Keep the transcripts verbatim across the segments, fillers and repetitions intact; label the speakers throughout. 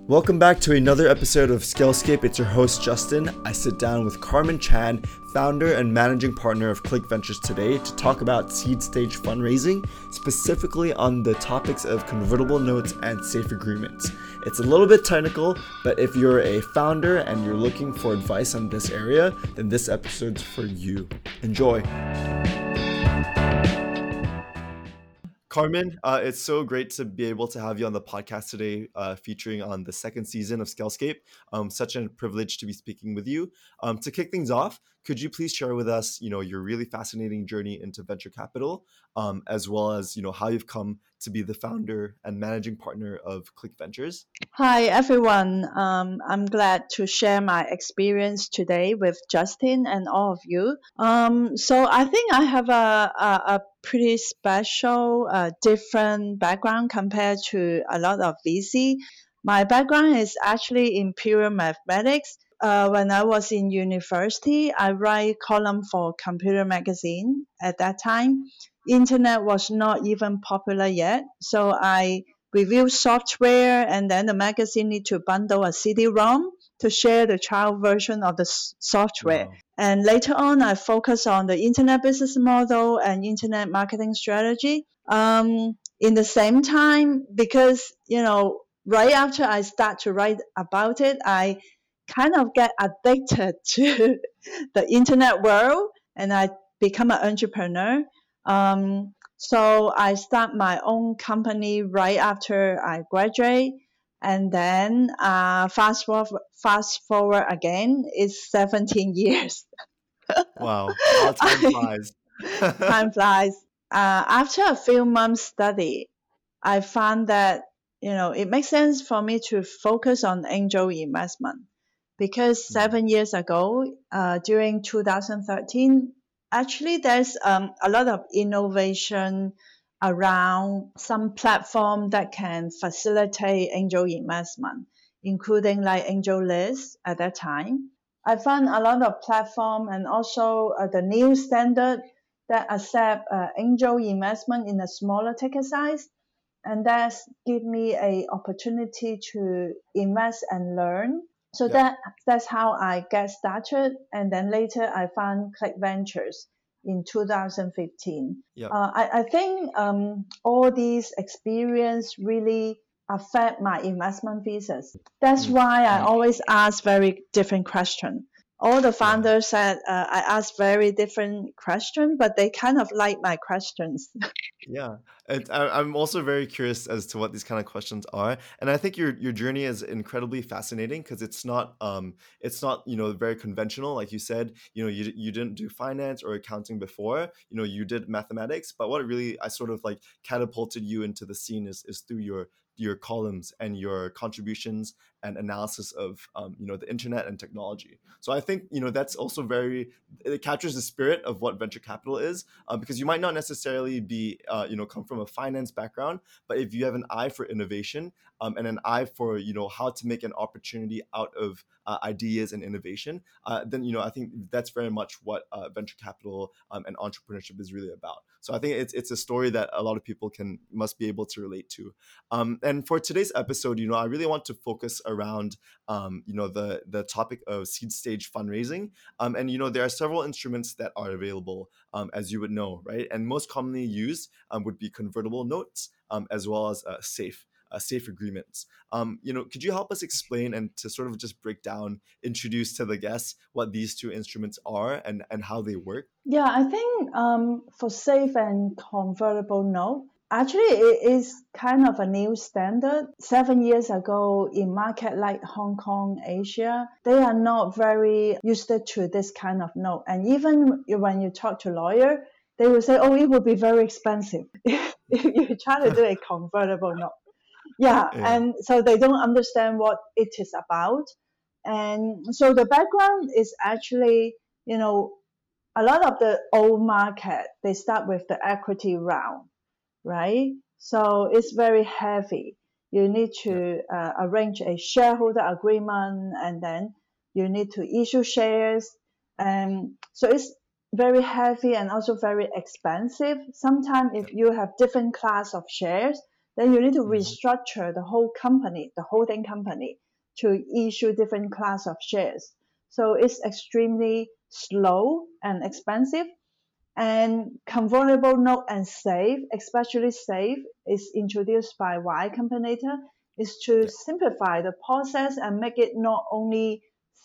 Speaker 1: Welcome back to another episode of Scalescape. It's your host, Justin. I sit down with Carmen Chan, founder and managing partner of Click Ventures today to talk about seed stage fundraising, specifically on the topics of convertible notes and safe agreements. It's a little bit technical, but if you're a founder and you're looking for advice on this area, then this episode's for you. Enjoy. Carmen, uh, it's so great to be able to have you on the podcast today, uh, featuring on the second season of Scalescape. Um, such a privilege to be speaking with you. Um, to kick things off, could you please share with us, you know, your really fascinating journey into venture capital, um, as well as, you know, how you've come to be the founder and managing partner of Click Ventures?
Speaker 2: Hi, everyone. Um, I'm glad to share my experience today with Justin and all of you. Um, so I think I have a, a, a pretty special, uh, different background compared to a lot of V C. My background is actually in pure mathematics. Uh, when I was in university, I write column for Computer Magazine. At that time, internet was not even popular yet, so I review software, and then the magazine need to bundle a C D-ROM to share the child version of the s- software.
Speaker 1: Wow.
Speaker 2: And later on, I focus on the internet business model and internet marketing strategy. Um, in the same time, because, you know, right after I start to write about it, I kind of get addicted to the internet world, and I become an entrepreneur. Um, so I start my own company right after I graduate, and then uh, fast forward, fast forward again, it's seventeen years.
Speaker 1: Wow. How time
Speaker 2: I,
Speaker 1: flies.
Speaker 2: time flies. Uh, after a few months study, I found that you know it makes sense for me to focus on angel investment because
Speaker 1: Mm,
Speaker 2: seven years ago, uh, during two thousand thirteen, actually there's um, a lot of innovation around some platform that can facilitate angel investment, including like AngelList at that time. I found a lot of platform and also uh, the new standard that accept uh, angel investment in a smaller ticket size, and that's give me a opportunity to invest and learn. So
Speaker 1: Yep.
Speaker 2: that that's how I get started, and then later I found Click Ventures in two thousand fifteen.
Speaker 1: Yep.
Speaker 2: Uh, I, I think um, all these experience really affect my investment thesis. That's
Speaker 1: Mm,
Speaker 2: why I
Speaker 1: mm,
Speaker 2: always ask very different questions. All the
Speaker 1: yeah.
Speaker 2: founders said uh, I ask very different questions, but they kind of like my questions.
Speaker 1: Yeah, and I, I'm also very curious as to what these kind of questions are, and I think your your journey is incredibly fascinating because it's not um it's not you know very conventional, like you said. You know, you you didn't do finance or accounting before. You know, you did mathematics, but what really I sort of like catapulted you into the scene is is through your your columns and your contributions and analysis of um, you know the internet and technology. So I think you know that's also very it captures the spirit of what venture capital is, uh, because you might not necessarily be, uh, you know, come from a finance background, but if you have an eye for innovation, um, and an eye for, you know, how to make an opportunity out of uh, ideas and innovation, uh, then, you know, I think that's very much what uh, venture capital um, and entrepreneurship is really about. So I think it's it's a story that a lot of people can must be able to relate to. Um, and for today's episode, you know, I really want to focus around, um, you know, the the topic of seed stage fundraising. Um, and you know, there are several instruments that are available, um, as you would know, right? And most commonly used um, would be convertible notes, um, as well as uh, safe. Uh, safe agreements. Um, you know, could you help us explain and to sort of just break down, introduce to the guests what these two instruments are and and how they work?
Speaker 2: Yeah, I think um, for safe and convertible note, actually it is kind of a new standard. Seven years ago, in market like Hong Kong, Asia, they are not very used to this kind of note. And even when you talk to lawyer, they will say, "Oh, it will be very expensive if you try to do a convertible note." Yeah,
Speaker 1: Yeah.
Speaker 2: and so they don't understand what it is about. And so the background is actually, you know, a lot of the old market, they start with the equity round, right? So it's very heavy. You need
Speaker 1: Yeah.
Speaker 2: to uh, arrange a shareholder agreement, and then you need to issue shares. And so it's very heavy and also very expensive. Sometimes if
Speaker 1: Yeah.
Speaker 2: you have different class of shares, then you need to
Speaker 1: Mhm.
Speaker 2: restructure the whole company, the holding company, to issue different class of shares. So it's extremely slow and expensive. And convertible note and SAFE, especially SAFE, is introduced by Y Combinator, is to
Speaker 1: Yeah.
Speaker 2: simplify the process and make it not only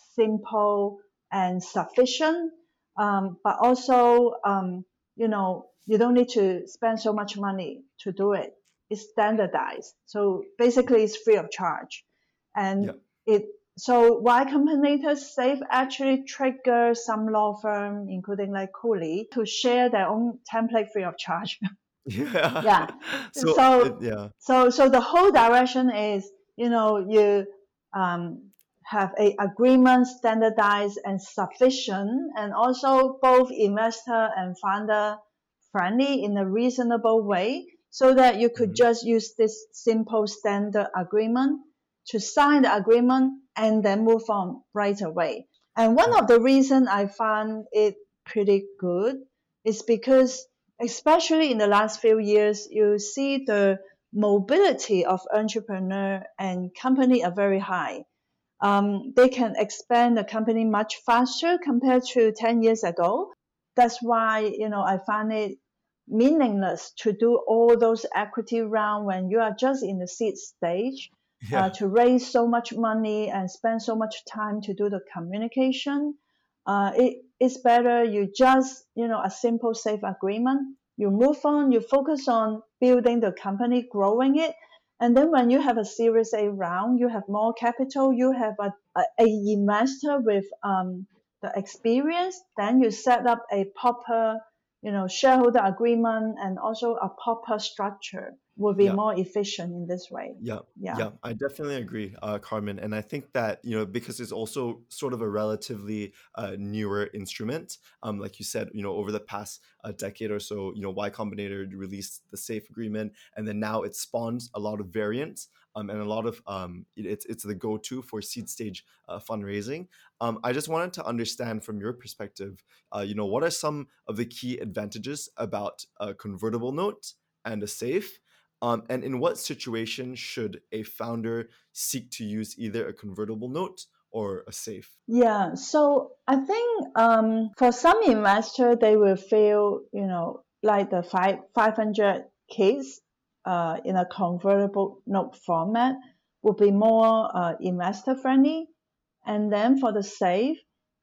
Speaker 2: simple and sufficient, um, but also, um, you know, you don't need to spend so much money to do it. It's standardized. So basically, it's free of charge. And
Speaker 1: Yeah.
Speaker 2: it so Y Combinator SAFE actually triggers some law firm, including like Cooley, to share their own template free of charge.
Speaker 1: Yeah.
Speaker 2: Yeah.
Speaker 1: So it,
Speaker 2: So
Speaker 1: yeah.
Speaker 2: so so the whole direction is, you know, you um, have a agreement standardized and sufficient, and also both investor and founder friendly in a reasonable way, so that you could
Speaker 1: Mhm.
Speaker 2: just use this simple standard agreement to sign the agreement and then move on right away. And one
Speaker 1: Yeah.
Speaker 2: of the reasons I found it pretty good is because, especially in the last few years, you see the mobility of entrepreneur and company are very high. Um, they can expand the company much faster compared to ten years ago. That's why, you know, I find it meaningless to do all those equity round when you are just in the seed stage, uh,
Speaker 1: Yeah.
Speaker 2: to raise so much money and spend so much time to do the communication. Uh, it, it's better you just, you know, a simple safe agreement. You move on, you focus on building the company, growing it, and then when you have a Series A round, you have more capital, you have a, a, a investor with um, the experience, then you set up a proper, you know, shareholder agreement and also a proper structure will be
Speaker 1: Yeah.
Speaker 2: more efficient in this way.
Speaker 1: Yeah,
Speaker 2: Yeah.
Speaker 1: yeah, I definitely agree, uh, Carmen. And I think that, you know, because it's also sort of a relatively uh, newer instrument, um, like you said, you know, over the past uh, decade or so, you know, Y Combinator released the SAFE agreement, and then now it spawns a lot of variants. Um, and a lot of um, it- it's it's the go-to for seed stage uh, fundraising. Um, I just wanted to understand from your perspective, uh, you know, what are some of the key advantages about a convertible note and a SAFE? Um, and in what situation should a founder seek to use either a convertible note or a safe?
Speaker 2: Yeah, so I think um, for some investor, they will feel, you know, like the five, 500 kids uh, in a convertible note format would be more uh, investor friendly. And then for the safe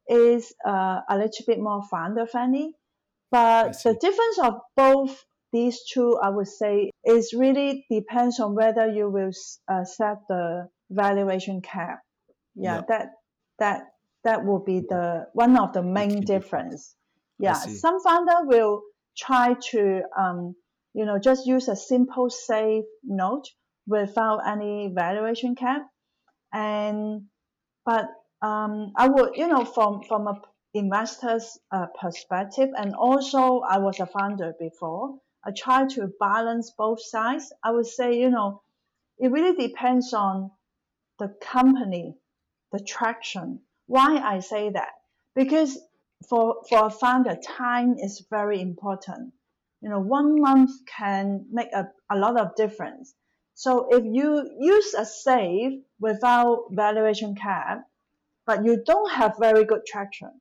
Speaker 2: is uh, a little bit more founder friendly.
Speaker 1: I
Speaker 2: But the
Speaker 1: see.
Speaker 2: difference of both these two, I would say, is really depends on whether you will uh, set the valuation cap. Yeah,
Speaker 1: Yeah,
Speaker 2: that that that will be the one of the
Speaker 1: the
Speaker 2: main
Speaker 1: key difference.
Speaker 2: difference.
Speaker 1: I
Speaker 2: Yeah,
Speaker 1: see.
Speaker 2: some founder will try to um, you know, just use a simple safe note without any valuation cap, and but um, I would, you know, from from a investor's uh, perspective, and also I was a founder before. I try to balance both sides. I would say, you know, it really depends on the company, the traction. Why I say that? Because for for a founder, time is very important. You know, one month can make a, a lot of difference. So if you use a safe without valuation cap, but you don't have very good traction,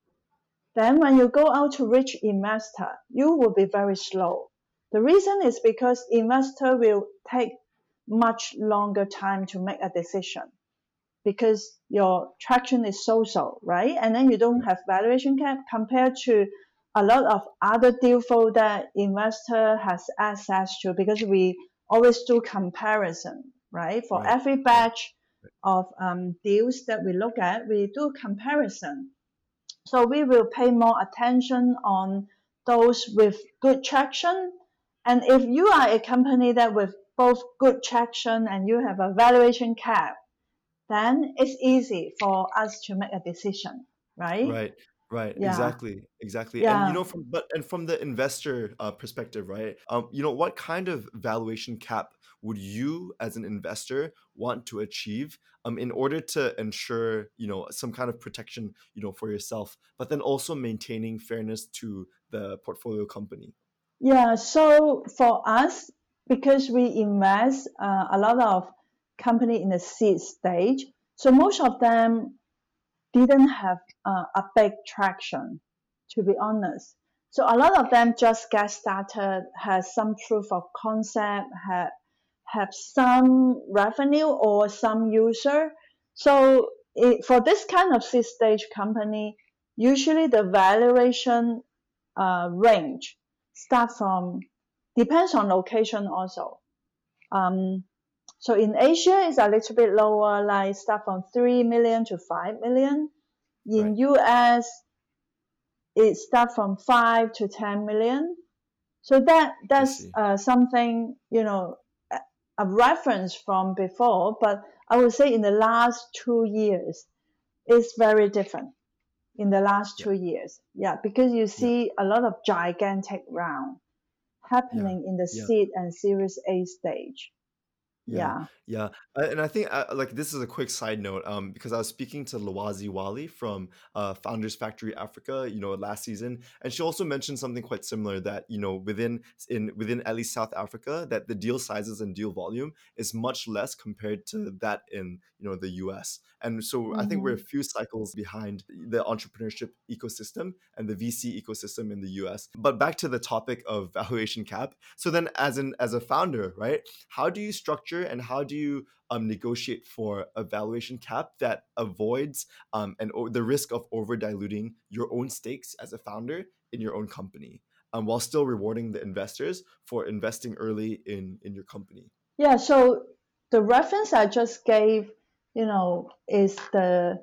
Speaker 2: then when you go out to reach investor, you will be very slow. The reason is because investor will take much longer time to make a decision because your traction is so-so, right? And then you don't
Speaker 1: Yeah.
Speaker 2: have valuation cap compared to a lot of other deal flow that investor has access to because we always do comparison, right? For
Speaker 1: Right.
Speaker 2: every
Speaker 1: Right.
Speaker 2: batch of um, deals that we look at, we do comparison. So we will pay more attention on those with good traction. And if you are a company that with both good traction and you have a valuation cap, then it's easy for us to make a decision, right?
Speaker 1: Right, right,
Speaker 2: Yeah,
Speaker 1: exactly, exactly. And you
Speaker 2: yeah,
Speaker 1: know, from but and from the investor uh, perspective, right? Um, you know, what kind of valuation cap would you, as an investor, want to achieve, um, in order to ensure, you know, some kind of protection, you know, for yourself, but then also maintaining fairness to the portfolio company?
Speaker 2: yeah. So for us, because we invest uh, a lot of company in the seed stage. So most of them didn't have uh, a big traction, to be honest. So a lot of them just get started, has some proof of concept, have have some revenue or some user. So it, for this kind of seed stage company, usually the valuation uh, range start from depends on location also. Um, so in Asia, it's a little bit lower, like start from three million to five million.
Speaker 1: Right.
Speaker 2: In U S, it start from five to ten million. So that
Speaker 1: I
Speaker 2: that's
Speaker 1: see.
Speaker 2: uh, something, you know, a a reference from before. But I would say in the last two years, it's very different. In the last
Speaker 1: Yeah.
Speaker 2: two years, yeah, because you
Speaker 1: Yeah.
Speaker 2: see a lot of gigantic round
Speaker 1: Yeah.
Speaker 2: happening in the
Speaker 1: Yeah.
Speaker 2: seed and Series A stage.
Speaker 1: Yeah,
Speaker 2: Yeah.
Speaker 1: yeah, uh, and I think uh, like this is a quick side note, um, because I was speaking to Lawazi Wali from uh, Founders Factory Africa, you know, last season, and she also mentioned something quite similar that you know within in within at least South Africa that the deal sizes and deal volume is much less compared to that in you know the U S. And so I think we're a
Speaker 2: Mm-hmm.
Speaker 1: few cycles behind the entrepreneurship ecosystem and the V C ecosystem in the U S. But back to the topic of valuation cap. So then, as an as a founder, right? How do you structure and how do you um, negotiate for a valuation cap that avoids um, and o- the risk of over diluting your own stakes as a founder in your own company, um, while still rewarding the investors for investing early in in your company?
Speaker 2: Yeah. So the reference I just gave, you know, is the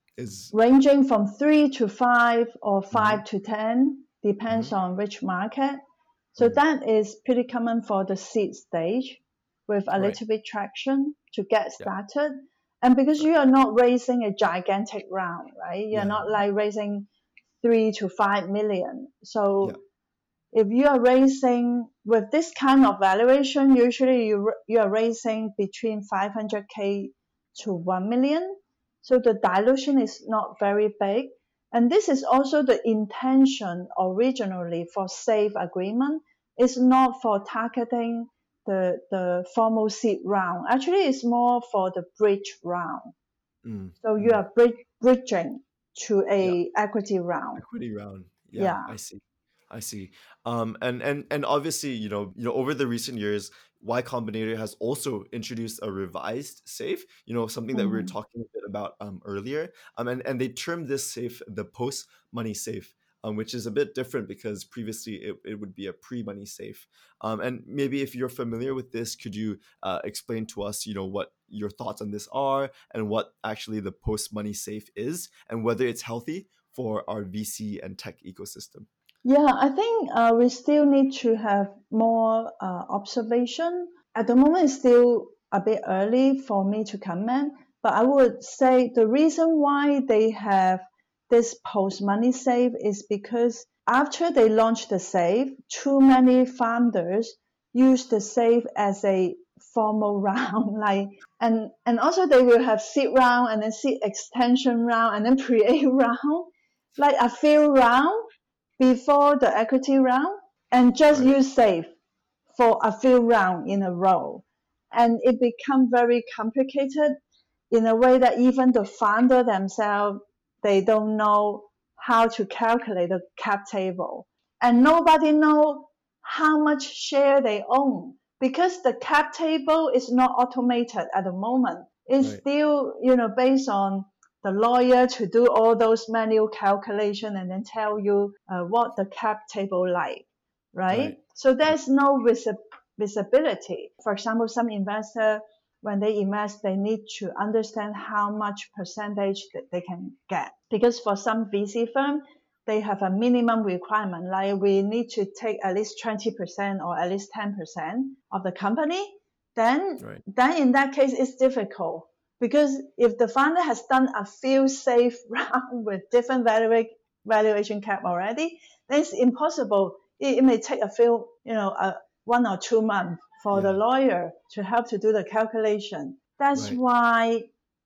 Speaker 1: Is
Speaker 2: ranging from three to five or
Speaker 1: mm-hmm,
Speaker 2: five to ten,
Speaker 1: mm-hmm,
Speaker 2: depends on which market. So
Speaker 1: mm,
Speaker 2: that is pretty common for the seed stage with a
Speaker 1: right,
Speaker 2: little bit traction to get
Speaker 1: yeah,
Speaker 2: started. And because
Speaker 1: right,
Speaker 2: you are not raising a gigantic round, right? You're
Speaker 1: yeah,
Speaker 2: not like raising three to five million.
Speaker 1: yeah,
Speaker 2: So if you are raising with this kind of valuation, usually you you are raising between five hundred k to one million. So the dilution is not very big. And this is also the intention originally for SAFE agreement. It's not for targeting the, the formal seed round. Actually, it's more for the bridge round.
Speaker 1: mm,
Speaker 2: So you
Speaker 1: mm,
Speaker 2: are brid- bridging to
Speaker 1: yeah.
Speaker 2: a equity round.
Speaker 1: Equity round. Yeah,
Speaker 2: Yeah.
Speaker 1: I see. I see. Um, and and and obviously, you know, you know, over the recent years, Y Combinator has also introduced a revised safe. You know, something that we were
Speaker 2: Mhm.
Speaker 1: talking a bit about um, earlier. Um, and and they termed this safe the post money safe. Um, which is a bit different because previously it, it would be a pre-money safe. Um, and maybe if you're familiar with this, could you uh, explain to us, you know, what your thoughts on this are and what actually the post-money safe is and whether it's healthy for our V C and tech ecosystem?
Speaker 2: Yeah, I think uh, we still need to have more uh, observation. At the moment, it's still a bit early for me to comment, but I would say the reason why they have this post money save is because after they launched the save, too many founders use the save as a formal round, like and and also they will have seed round and then seed extension round and then pre-A round, like a few round before the equity round and just
Speaker 1: Right,
Speaker 2: use safe for a few rounds in a row. And it become very complicated in a way that even the founder themselves, they don't know how to calculate the cap table. And nobody know how much share they own because the cap table is not automated at the moment. It's
Speaker 1: right,
Speaker 2: still, you know, based on the lawyer to do all those manual calculation and then tell you uh, what the cap table like, right?
Speaker 1: right,
Speaker 2: So
Speaker 1: right,
Speaker 2: there's no visi- visibility. For example, some investor when they invest, they need to understand how much percentage that they can get. Because for some V C firm, they have a minimum requirement, like we need to take at least twenty percent or at least ten percent of the company. Then,
Speaker 1: right,
Speaker 2: then in that case, it's difficult because if the founder has done a few safe round with different valua- valuation cap already, then it's impossible. It, it may take a few, you know, a, one or two months for the
Speaker 1: yeah,
Speaker 2: lawyer to help to do the calculation. That's
Speaker 1: right,
Speaker 2: why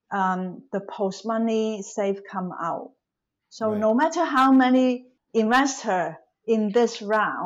Speaker 2: um, the post money safe come out. So
Speaker 1: right,
Speaker 2: no matter how many investor in this round,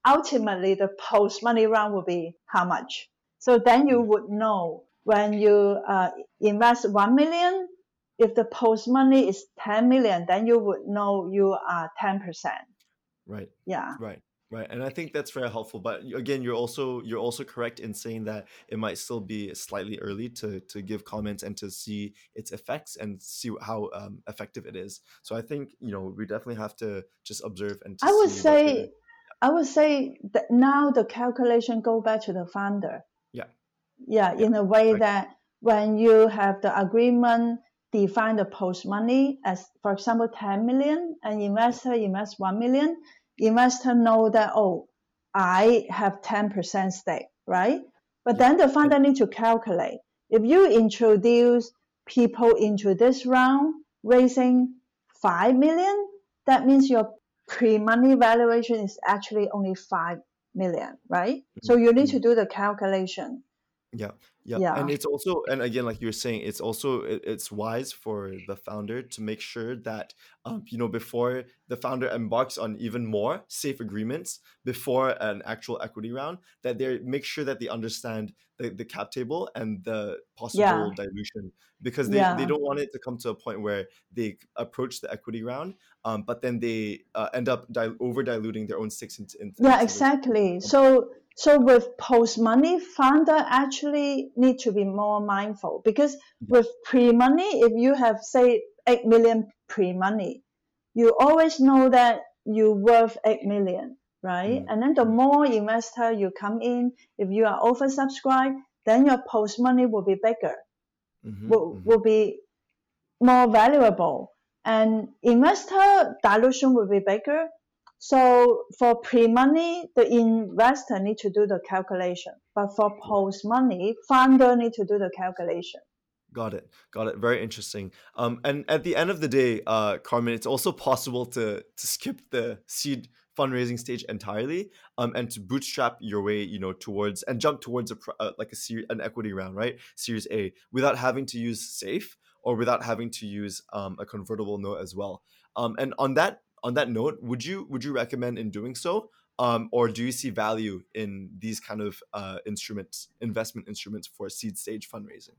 Speaker 2: ultimately the post money round will be how much. So then you
Speaker 1: Yeah.
Speaker 2: would know when you uh, invest one million, if the post money is ten million, then you would know you are ten percent.
Speaker 1: Right.
Speaker 2: Yeah.
Speaker 1: Right. Right. And I think that's very helpful. But y- again, you're also you're also correct in saying that it might still be slightly early to to give comments and to see its effects and see how um, effective it is. So I think, you know, we definitely have to just observe and to
Speaker 2: I would
Speaker 1: see what it is.
Speaker 2: say, I would say that now the calculation go back to the founder.
Speaker 1: Yeah.
Speaker 2: Yeah,
Speaker 1: Yeah.
Speaker 2: in a way
Speaker 1: Right.
Speaker 2: that when you have the agreement, define the post money as, for example, ten million, and
Speaker 1: Yeah.
Speaker 2: investor invest one million, investor know that, oh, I have ten percent stake, right? But
Speaker 1: Yeah.
Speaker 2: then the
Speaker 1: And
Speaker 2: founder need to calculate. If you introduce people into this round raising five million, that means your pre-money valuation is actually only five million, right? So
Speaker 1: mm,
Speaker 2: you need to
Speaker 1: mm.
Speaker 2: do the calculation.
Speaker 1: Yeah, yeah, and
Speaker 2: Yeah,
Speaker 1: it's also, and again, like you were saying, it's also it, it's wise for the founder to make sure that um, you know, before the founder embarks on even more safe agreements before an actual equity round, that they make sure that they understand the, the cap table and the
Speaker 2: yeah,
Speaker 1: possible dilution, because they they
Speaker 2: yeah,
Speaker 1: don't want it to come to a point where they approach the equity round, um, but then they uh, end up di- over diluting their own stakes into into,
Speaker 2: yeah,
Speaker 1: into the
Speaker 2: exactly.
Speaker 1: company.
Speaker 2: So, so with post money, founder actually need to be more mindful because
Speaker 1: Yeah,
Speaker 2: with pre money, if you have say eight million pre money, you always know that you worth eight million, right?
Speaker 1: mm,
Speaker 2: And then the
Speaker 1: mm,
Speaker 2: more investor you come in, if you are oversubscribed, then your post money will be bigger,
Speaker 1: mm-hmm,
Speaker 2: will,
Speaker 1: mm-hmm.
Speaker 2: will be more valuable, and investor dilution will be bigger. So for pre-money, the investor need to do the calculation, but for post-money, founder need to do the calculation.
Speaker 1: Got it. Got it. Very interesting. Um, and at the end of the day, uh, Carmen, it's also possible to to skip the seed fundraising stage entirely, um, and to bootstrap your way, you know, towards and jump towards a pro- uh, like a ser- an equity round, right? Series A, without having to use SAFE or without having to use um, a convertible note as well. Um, and on that on that note, would you would you recommend in doing so? Um, or do you see value in these kind of uh, instruments, investment instruments for seed stage fundraising?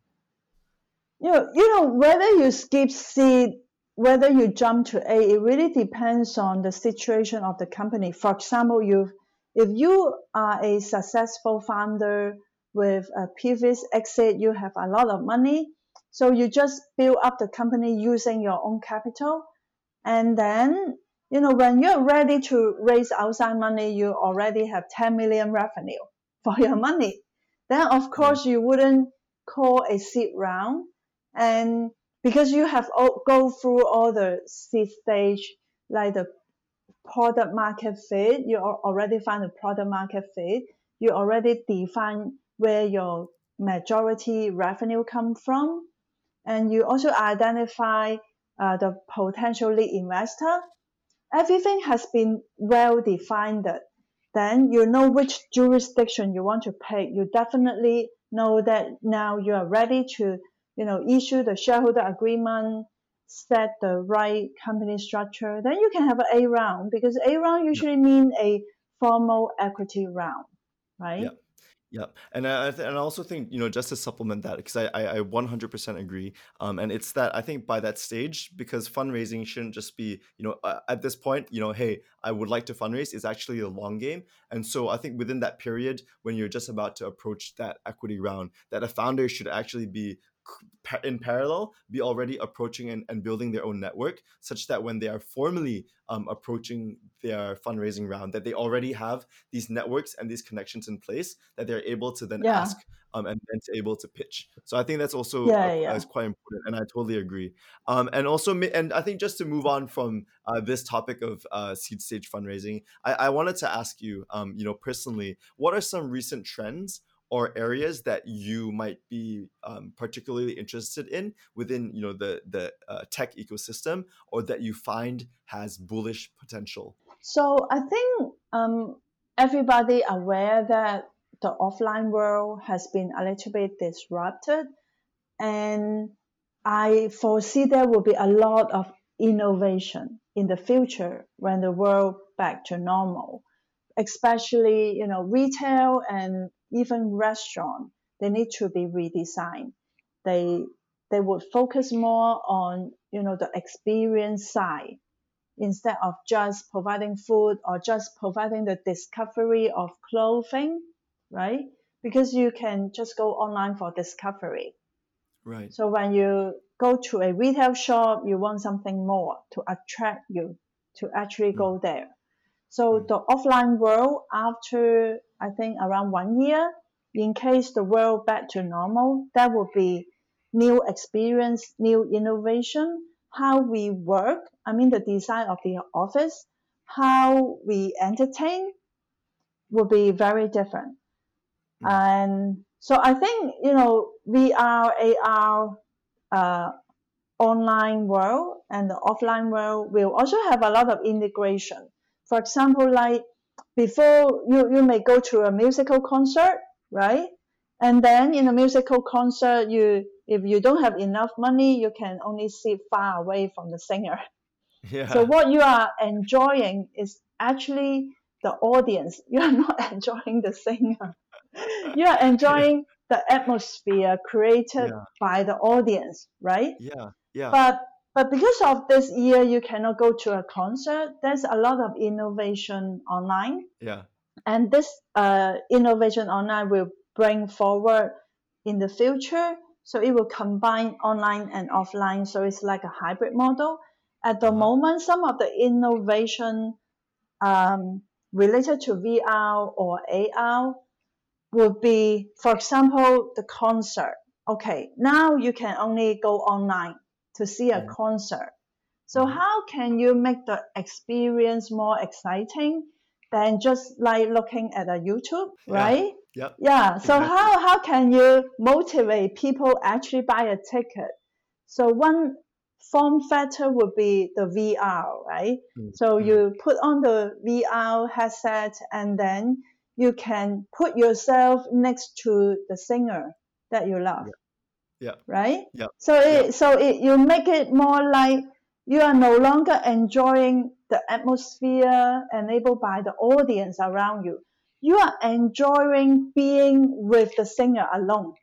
Speaker 2: You know, you know whether you skip C, whether you jump to A, it really depends on the situation of the company. For example, you if you are a successful founder with a previous exit, you have a lot of money, so you just build up the company using your own capital, and then you know when you're ready to raise outside money, you already have ten million revenue for your money. Then of
Speaker 1: Yeah.
Speaker 2: course you wouldn't call a seed round, and because you have all, go through all the seed stage, like the product market fit, you already find the product market fit, you already define where your majority revenue come from, and you also identify uh, the potential lead investor. Everything has been well defined. Then you know which jurisdiction you want to pick. You definitely know that now you are ready to, you know, issue the shareholder agreement, set the right company structure. Then you can have an A round because A round
Speaker 1: Yeah.
Speaker 2: usually mean a formal equity round,
Speaker 1: Yeah.
Speaker 2: right?
Speaker 1: Yeah, and I I th- and I also think, you know, just to supplement that, because I, I I one hundred percent agree. Um, and it's that I think by that stage, because fundraising shouldn't just be, you know, uh, at this point, you know, hey, I would like to fundraise. It's actually a long game, and so I think within that period when you're just about to approach that equity round, that a founder should actually be c- pa- in parallel be already approaching and, and building their own network, such that when they are formally um, approaching their fundraising round, that they already have these networks and these connections in place that they're able to then
Speaker 2: Yeah,
Speaker 1: ask, um, and then to able to pitch. So I think that's also
Speaker 2: yeah,
Speaker 1: a,
Speaker 2: yeah.
Speaker 1: is quite important, and I totally agree. Um, and also, ma- and I think just to move on from uh, this topic of uh, seed stage fundraising, I, I wanted to ask you, um, you know, personally, what are some recent trends or areas that you might be um, particularly interested in within, you know, the the uh, tech ecosystem, or that you find has bullish potential?
Speaker 2: So I think um, everybody aware that the offline world has been a little bit disrupted, and I foresee there will be a lot of innovation in the future when the world back to normal. especially, you know, retail and even restaurant, they need to be redesigned. They they would focus more on, you know, the experience side instead of just providing food or just providing the discovery of clothing, right? Because you can just go online for discovery.
Speaker 1: Right.
Speaker 2: So when you go to a retail shop, you want something more to attract you to actually
Speaker 1: Mm,
Speaker 2: go there. So
Speaker 1: mm,
Speaker 2: the offline world, after I think around one year, in case the world back to normal, that will be new experience, new innovation, how we work. I mean, the design of the office, how we entertain will be very different.
Speaker 1: mm.
Speaker 2: And so I think, you know, V R, A R, uh, online world and the offline world will also have a lot of integration. For example, like before you, you may go to a musical concert, right? And then in a musical concert, you if you don't have enough money, you can only sit far away from the singer. So
Speaker 1: Yeah.
Speaker 2: what you are enjoying is actually the audience. You are not enjoying the singer. You are
Speaker 1: Yeah.
Speaker 2: enjoying the atmosphere created
Speaker 1: Yeah.
Speaker 2: by the audience, right?
Speaker 1: Yeah. Yeah.
Speaker 2: But but because of this year you cannot go to a concert, there's a lot of innovation online,
Speaker 1: Yeah.
Speaker 2: and this uh, innovation online will bring forward in the future. So it will combine online and offline. So it's like a hybrid model. At the
Speaker 1: Uh-huh.
Speaker 2: moment, some of the innovation um, related to V R or A R would be, for example, the concert. Okay, now you can only go online to see a
Speaker 1: Mm,
Speaker 2: concert. So
Speaker 1: mhm.
Speaker 2: how can you make the experience more exciting than just like looking at a YouTube,
Speaker 1: Yeah.
Speaker 2: right?
Speaker 1: Yep.
Speaker 2: Yeah. So
Speaker 1: Exactly.
Speaker 2: how how can you motivate people actually buy a ticket? So one form factor would be the V R, right?
Speaker 1: Mm,
Speaker 2: So
Speaker 1: mm.
Speaker 2: you put on the V R headset and then you can put yourself next to the singer that you love,
Speaker 1: Yeah. Yeah.
Speaker 2: right?
Speaker 1: Yeah.
Speaker 2: So
Speaker 1: Yeah.
Speaker 2: it so it you make it more like you are no longer enjoying the atmosphere enabled by the audience around you. You are enjoying being with the singer alone.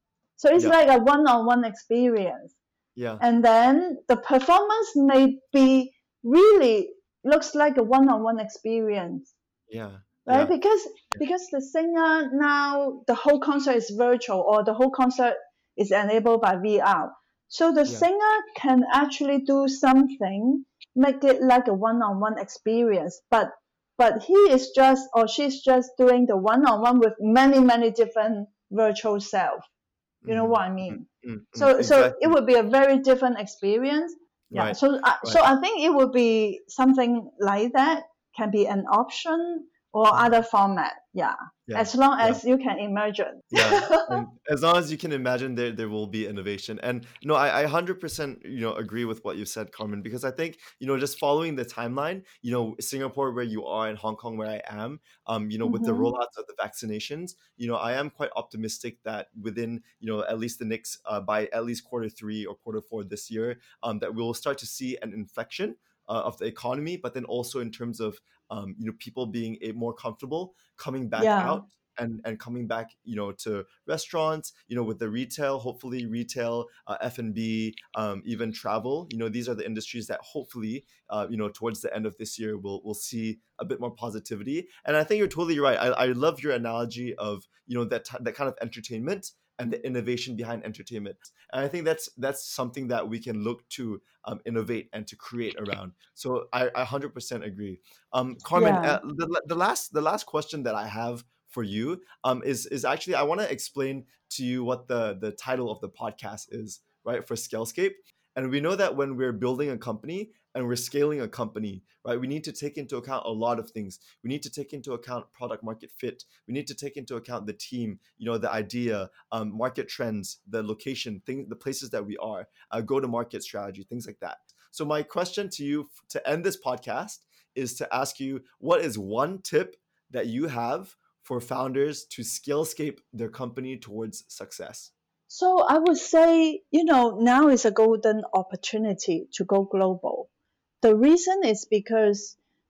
Speaker 2: So it's
Speaker 1: Yeah.
Speaker 2: like a one-on-one experience.
Speaker 1: Yeah.
Speaker 2: And then the performance may be really looks like a one-on-one experience,
Speaker 1: Yeah.
Speaker 2: right?
Speaker 1: Yeah.
Speaker 2: Because because the singer now the whole concert is virtual or the whole concert is enabled by V R. So the
Speaker 1: Yeah.
Speaker 2: singer can actually do something, make it like a one-on-one experience. But but he is just or she's just doing the one-on-one with many many different virtual self. You know
Speaker 1: Mhm.
Speaker 2: what I
Speaker 1: Mm,
Speaker 2: mean?
Speaker 1: mm, mm.
Speaker 2: So so it
Speaker 1: Exactly.
Speaker 2: would be a very different experience. Yeah.
Speaker 1: Right.
Speaker 2: So uh, so
Speaker 1: Right.
Speaker 2: I think it would be something like that can be an option or
Speaker 1: Uh-huh.
Speaker 2: other format. Yeah.
Speaker 1: Yeah.
Speaker 2: As long
Speaker 1: Yeah.
Speaker 2: as you can imagine.
Speaker 1: Yeah, and as long as you can imagine, there there will be innovation. And no, I I one hundred percent you know agree with what you said, Carmen, because I think you know just following the timeline, you know Singapore where you are and Hong Kong where I am, um, you know with the
Speaker 2: Mm-hmm.
Speaker 1: rollouts of the vaccinations, you know I am quite optimistic that within you know at least the next uh, by at least quarter three or quarter four this year, um, that we will start to see an inflection. Uh, of the economy, but then also in terms of um, you know people being a, more comfortable coming back
Speaker 2: Yeah.
Speaker 1: out and and coming back you know to restaurants, you know with the retail, hopefully retail, uh, f&b, um, even travel. You know these are the industries that hopefully uh, you know towards the end of this year we'll, we'll see a bit more positivity. And I think you're totally right. i, I love your analogy of you know that, that kind of entertainment and the innovation behind entertainment. And I think that's that's something that we can look to um, innovate and to create around. So i, I one hundred percent agree. um, Carmen,
Speaker 2: Yeah.
Speaker 1: uh, the, the last the last question that I have for you um, is is actually I want to explain to you what the the title of the podcast is, right? For Scalescape. And we know that when we're building a company and we're scaling a company, right, we need to take into account a lot of things. We need to take into account product market fit. We need to take into account the team, you know, the idea, um, market trends, the location, things, the places that we are, uh, go to market strategy, things like that. So my question to you f- to end this podcast is to ask you, what is one tip that you have for founders to scalescape their company towards success?
Speaker 2: So I would say, you know, now is a golden opportunity to go global. The reason is because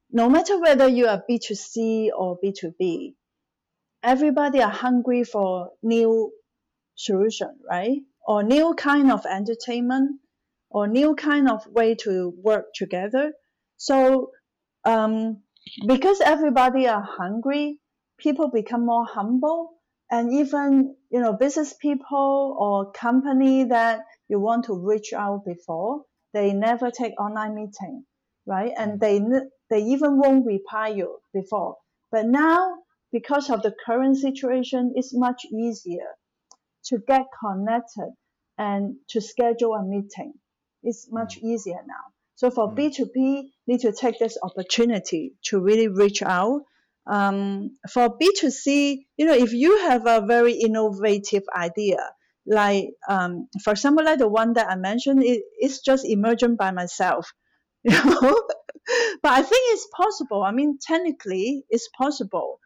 Speaker 2: no matter whether you are B two C or B two B, everybody are hungry for new solution, right? Or new kind of entertainment, or new kind of way to work together. So um, because everybody are hungry, people become more humble, and even you know business people or company that you want to reach out before, they never take online meeting, right? And
Speaker 1: Mm,
Speaker 2: they they even won't reply you before. But now, because of the current situation, it's much easier to get connected and to schedule a meeting. It's much
Speaker 1: mm,
Speaker 2: easier now. So for
Speaker 1: mm,
Speaker 2: B two B, need to take this opportunity to really reach out. Um, for B two C, you know, if you have a very innovative idea, like um, for example, like the one that I mentioned, it, it's just emergent by myself, you know. But I think it's possible. I mean, technically, it's possible.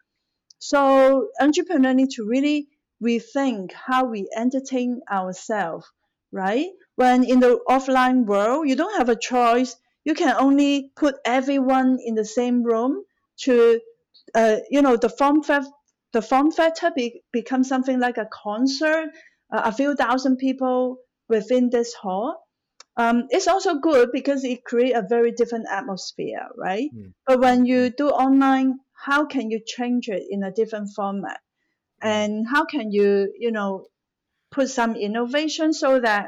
Speaker 2: So entrepreneur need to really rethink how we entertain ourselves, right? When in the offline world, you don't have a choice. You can only put everyone in the same room to, uh, you know, the form fact, the form factor be, becomes something like a concert, uh, a few thousand people within this hall. Um, it's also good because it creates a very different atmosphere, right?
Speaker 1: mm,
Speaker 2: But
Speaker 1: mm,
Speaker 2: when
Speaker 1: mm,
Speaker 2: you do online, how can you change it in a different format?
Speaker 1: mm,
Speaker 2: And how can you, you know, put some innovation so that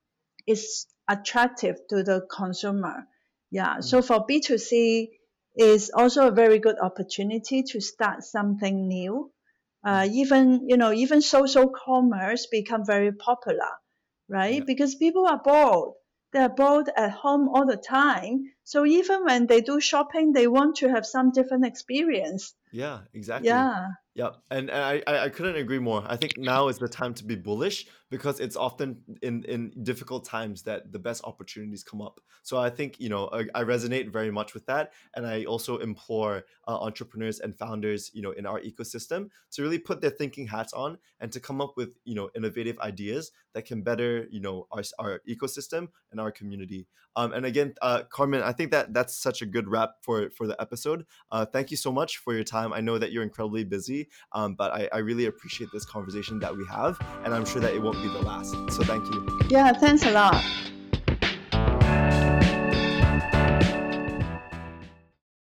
Speaker 2: it's attractive to the consumer? Yeah.
Speaker 1: mm,
Speaker 2: So for B two C, is also a very good opportunity to start something new. Uh,
Speaker 1: mm.
Speaker 2: even you know, even social commerce become very popular, right?
Speaker 1: Yeah.
Speaker 2: Because people are bored. They're bored at home all the time. So even when they do shopping, they want to have some different experience.
Speaker 1: Yeah, exactly.
Speaker 2: Yeah.
Speaker 1: Yep. And, and I, I I couldn't agree more. I think now is the time to be bullish because it's often in, in difficult times that the best opportunities come up. So I think, you know, I, I resonate very much with that. And I also implore uh, entrepreneurs and founders, you know, in our ecosystem to really put their thinking hats on and to come up with, you know, innovative ideas that can better, you know, our, our ecosystem and our community. Um, and again, uh, Carmen, I think that that's such a good wrap for, for the episode. Uh, thank you so much for your time. I know that you're incredibly busy, um, but I, I really appreciate this conversation that we have, and I'm sure that it won't be the last. So thank you.
Speaker 2: Yeah. Thanks a lot.